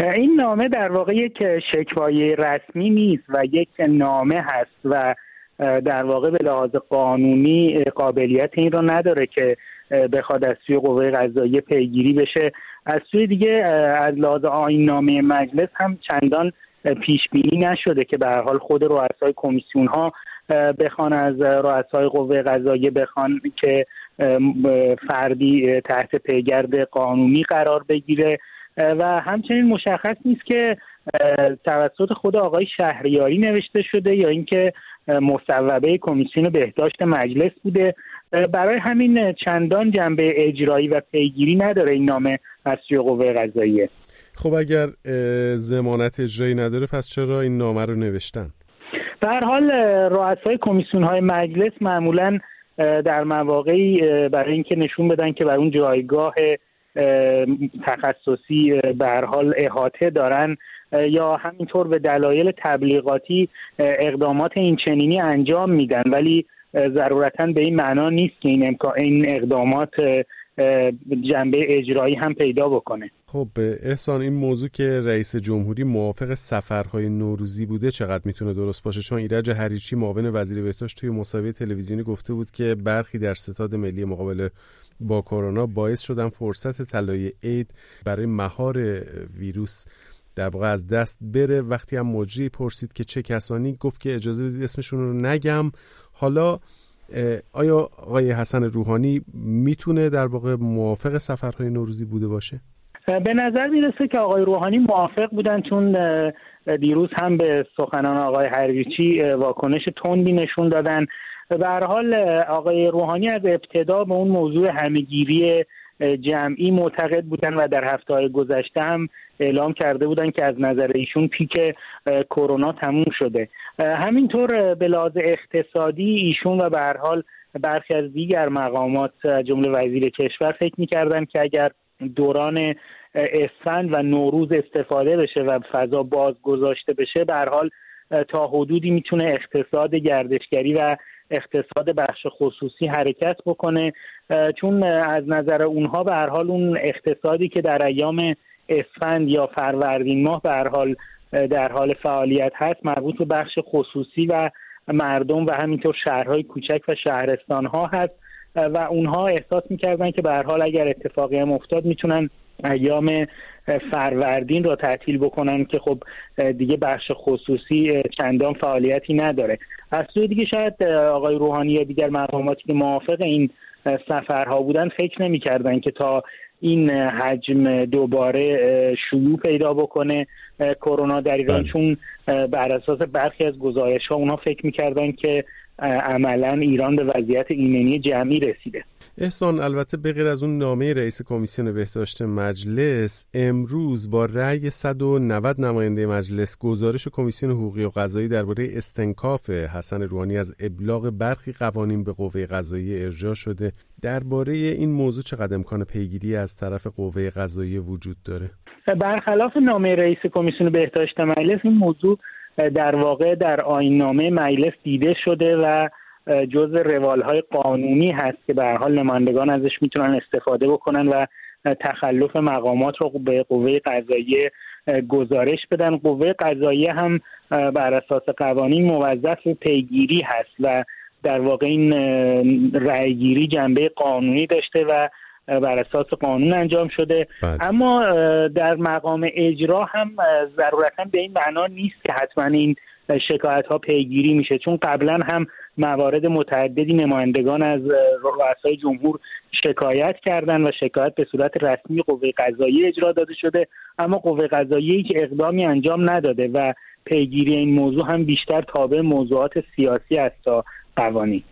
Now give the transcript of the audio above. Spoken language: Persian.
این نامه در واقع یک شکایه رسمی نیست و یک نامه هست و در واقع به لحاظ قانونی قابلیت این را نداره که بخواد از سوی قوه قضاییه پیگیری بشه. از سوی دیگه از لحاظ آیین‌نامه مجلس هم چندان پیش بینی نشده که به هر حال خود رؤسای کمیسیون ها بخوان از رؤسای قوه قضاییه بخوان که فردی تحت پیگرد قانونی قرار بگیره و همچنین مشخص نیست که توسط خود آقای شهریاری نوشته شده یا اینکه مصوبه کمیسیون بهداشت مجلس بوده. برای همین چندان جنبه اجرایی و پیگیری نداره این نامه از سوی قوه قضاییه. خب اگر ضمانت اجرایی نداره پس چرا این نامه رو نوشتن؟ به هر حال رؤسای کمیسیون های مجلس معمولاً در مواقعی برای اینکه نشون بدن که بر اون جایگاه تخصصی به هر حال احاطه دارن یا همینطور به دلایل تبلیغاتی اقدامات این چنینی انجام میدن، ولی ضرورتاً به این معنا نیست که این اقدامات جنبه اجرایی هم پیدا بکنه. خب احسان، این موضوع که رئیس جمهوری موافق سفرهای نوروزی بوده چقدر میتونه درست باشه؟ چون ایرج هریچی معاون وزیر بهداشت توی مصاحبه تلویزیونی گفته بود که برخی در ستاد ملی مقابله با کرونا باعث شدن فرصت طلایی عید برای مهار ویروس در واقع از دست بره. وقتی هم مجری پرسید که چه کسانی، گفت که اجازه بدید اسمشون رو نگم. حالا آیا آقای حسن روحانی میتونه در واقع موافق سفرهای نوروزی بوده باشه؟ به نظر میرسه که آقای روحانی موافق بودن، چون دیروز هم به سخنان آقای هریچی واکنش تندی نشون دادن. به هر حال آقای روحانی از ابتدا به اون موضوع همهگیری جمعی معتقد بودن و در هفته‌های گذشته هم اعلام کرده بودن که از نظر ایشون پیک کرونا تموم شده. همینطور به لحاظ اقتصادی ایشون و به هر حال برخی از دیگر مقامات جمله وزیر کشور فکر می‌کردن که اگر دوران اسفند و نوروز استفاده بشه و فضا باز گذاشته بشه، به هر حال تا حدودی میتونه اقتصاد گردشگری و اقتصاد بخش خصوصی حرکت بکنه، چون از نظر اونها به هر حال اون اقتصادی که در ایام اسفند یا فروردین ماه به هر حال در حال فعالیت هست مربوط به بخش خصوصی و مردم و همینطور شهرهای کوچک و شهرستانها هست و اونها احساس میکردن که به هر حال اگر اتفاقی هم افتاد میتونن ایام فروردین را تعطیل بکنن که خب دیگه بخش خصوصی چندان فعالیتی نداره. از سوی دیگه شاید آقای روحانی یا دیگر مقاماتی که موافق این سفرها بودن فکر نمی‌کردن که تا این حجم دوباره شیوع پیدا بکنه کرونا در ایران، چون بر اساس برخی از گزارش‌ها اونها فکر می‌کردن که عملاً ایران به وضعیت ایمنی جمعی رسیده. احسان، البته به غیر از اون نامه رئیس کمیسیون بهداشت مجلس، امروز با رأی 190 نماینده مجلس گزارش کمیسیون حقوقی و قضایی درباره استنکاف حسن روحانی از ابلاغ برخی قوانین به قوه قضاییه ارجاع شده. درباره این موضوع چقدر امکان پیگیری از طرف قوه قضاییه وجود داره؟ برخلاف نامه رئیس کمیسیون بهداشت مجلس، این موضوع در واقع در آیین‌نامه مجلس دیده شده و جزء روالهای قانونی هست که به هر حال نمایندگان ازش میتونن استفاده بکنن و تخلف مقامات رو به قوه قضاییه گزارش بدن. قوه قضاییه هم بر اساس قوانین موظف به پیگیری هست و در واقع این رأیگیری جنبه قانونی داشته و بر اساس قانون انجام شده. اما در مقام اجرا هم ضرورتاً به این معنا نیست که حتما این شکایت ها پیگیری میشه، چون قبلا هم موارد متعددی نمایندگان از رؤسای جمهور شکایت کردن و شکایت به صورت رسمی قوه قضاییه اجرا داده شده، اما قوه قضاییه هیچ اقدامی انجام نداده و پیگیری این موضوع هم بیشتر تابع موضوعات سیاسی است تا قوانین.